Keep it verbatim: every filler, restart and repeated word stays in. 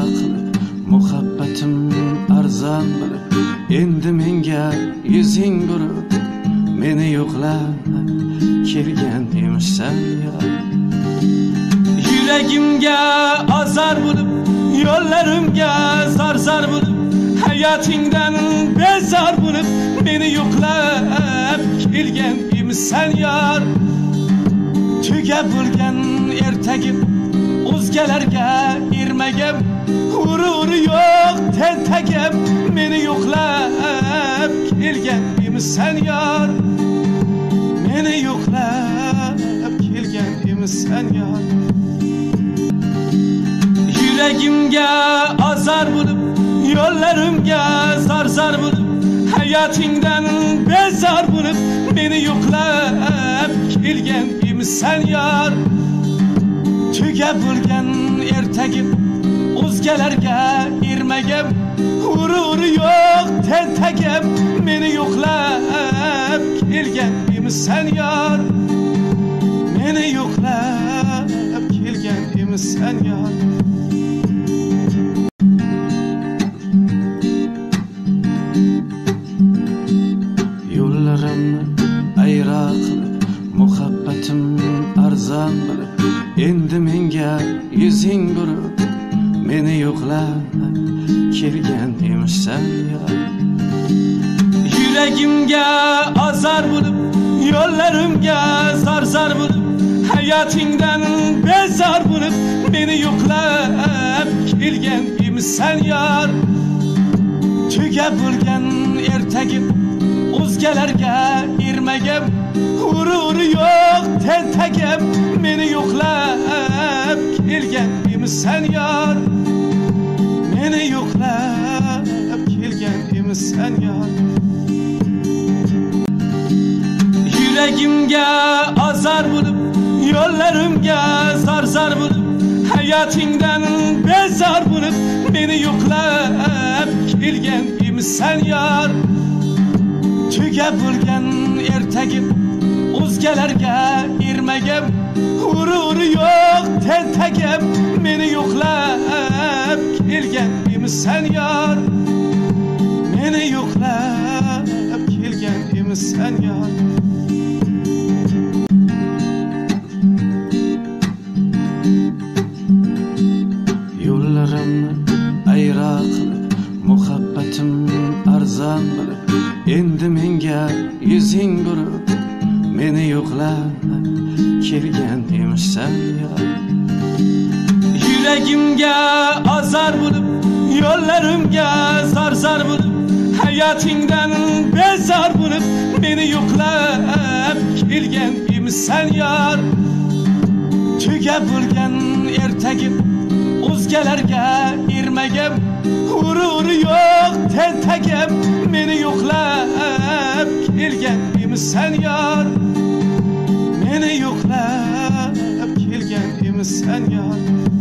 qilib, muhabbatim arzon bilib, endi menga yuzing burib, meni yo'qlab kelgan emishsan ya. Yuragimga azar bo'lib, yo'llarimga zar-zar bo'lib, hayotingdan bezor bo'lib, meni yo'qlab kelgan emishsan yar. Tuga bo'lgan ertagim, o'zgalarga ermagim, g'ururi yo'q tentagim, meni yo'qlab kelgan emishsan yar. Meni yo'qlab kelgan emishsan yar. Yuragimga azar bo'lib, yo'llarimga zar-zar bo'lib, hayotingdan bezor bo'lib, meni yo'qlab kelgan emishsan yar. Tuga bo'lgan ertagim, o'zgalarga ermagim, g'ururi yo'q tentagim, meni yo'qlab kelgan emishsan yar. Meni yo'qlab kelgan emishsan yar. Yo'llarimni ayro qilib, muhabbatim arzon bilib, endi menga yuzing burib, meni yo'qlab kelgan emishsan ya. Yuragimga azar bo'lib, yo'llarimga zar-zar bo'lib, hayotingdan bezor bo'lib, meni yo'qlab kelgan emishsan yar. Tuga bo'lgan ertagim, o'zgalarga ermagim, g'ururi yo'q tentagim, meni yo'qlab kelgan emishsan yar. Meni yo'qlab kelgan emishsan yar. Yuragimga azar bo'lib, yo'llarimga zar-zar bo'lib, hayotingdan bezor bo'lib, meni yo'qlab kelgan emishsan yar. Tuga bo'lgan ertagim, o'zgalarga ermagim, g'ururi yo'q tentagim, meni yo'qlab kelgan emishsan yar. Meni yo'qlab kelgan emishsan yar. Yo'llarimni ayro qilib, muhabbatim arzon bilib, endi menga yuzing burib, meni yo'qlab kelgan emishsan ya. Yuragimga azar bo'lib, yo'llarimga zar-zar bo'lib, hayotingdan bezor bo'lib, meni yo'qlab kelgan emishsan yar. Tuga bo'lgan ertagim, o'zgalarga ermagim, g'ururi yo'q tentagim, meni yo'qlab kelgan emishsan yar. Meni yo'qlab kelgan emishsan yar.